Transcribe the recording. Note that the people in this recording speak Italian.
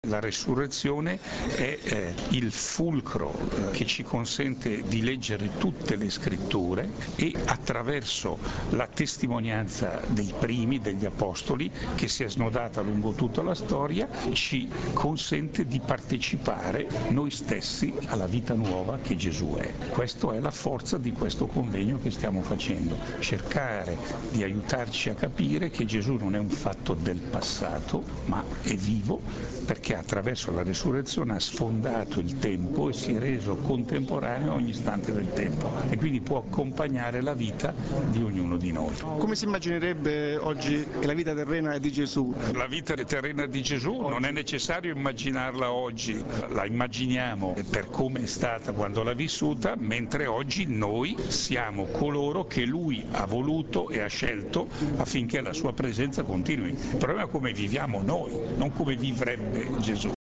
La resurrezione è il fulcro che ci consente di leggere tutte le scritture e attraverso la testimonianza dei primi, degli apostoli, che si è snodata lungo tutta la storia, ci consente di partecipare noi stessi alla vita nuova che Gesù è. Questa è la forza di questo convegno che stiamo facendo, cercare di aiutarci a capire che Gesù non è un fatto del passato, ma è vivo, perché attraverso la resurrezione ha sfondato il tempo e si è reso contemporaneo a ogni istante del tempo e quindi può accompagnare la vita di ognuno di noi. Come si immaginerebbe oggi la vita terrena di Gesù? La vita terrena di Gesù non è necessario immaginarla oggi, la immaginiamo per come è stata quando l'ha vissuta, mentre oggi noi siamo coloro che Lui ha voluto e ha scelto affinché la sua presenza continui. Il problema è come viviamo noi, non come vivrebbe Gesù.